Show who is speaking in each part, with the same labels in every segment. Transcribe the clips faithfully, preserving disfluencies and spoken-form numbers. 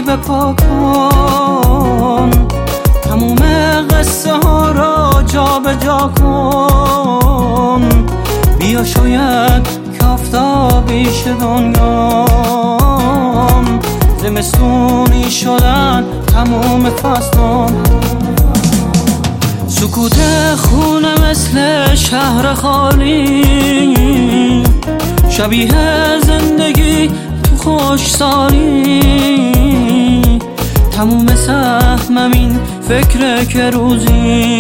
Speaker 1: بپا کن، تموم قصه ها را جا به جا کن. بیا شاید که آفتابی شه دنیام، زمستونی شدن تموم فصلان. سکوت خونه مثل شهر خالی، شبیه زندگی تو خوشسالی. تموم سهمم این فکره که روزی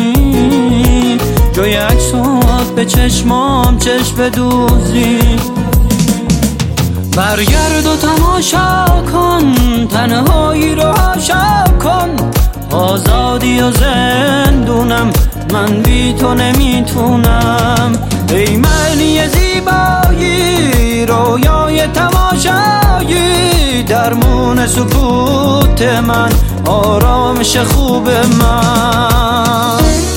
Speaker 1: جای عکسات به چشمام چشم دوزی. برگرد و تماشا کن، تنهایی رو حاشا کن. آزادی و زندونم، من بی تو نمیتونم. ای معنی زیبایی، رویای تماشایی، درمون سکوت من، آرامش خوب من.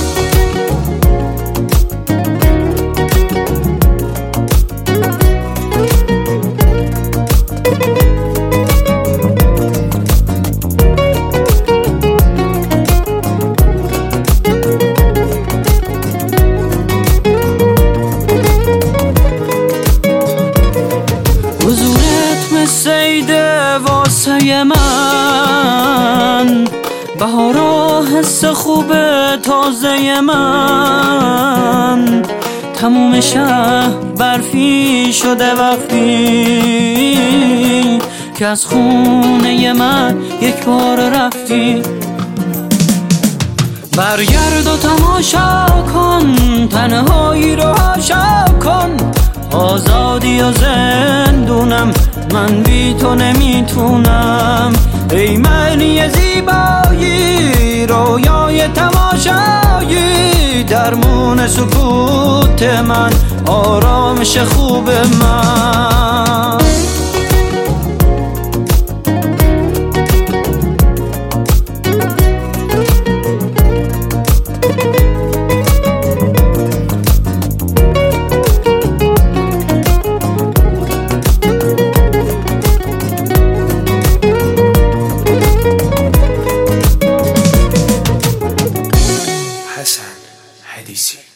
Speaker 1: سیده واسه من، بهارا حس خوب تازه من. تموم شهر برفی شده وقتی که از خونه من یک بار رفتی. برگرد و تماشا کن، تنهایی رو حاشا کن. آزادی و زندونم، من بی تو نمیتونم. ای معنی زیبایی، رویای تماشایی، درمون سکوت من، آرامش خوب من.
Speaker 2: حسن حدیثی.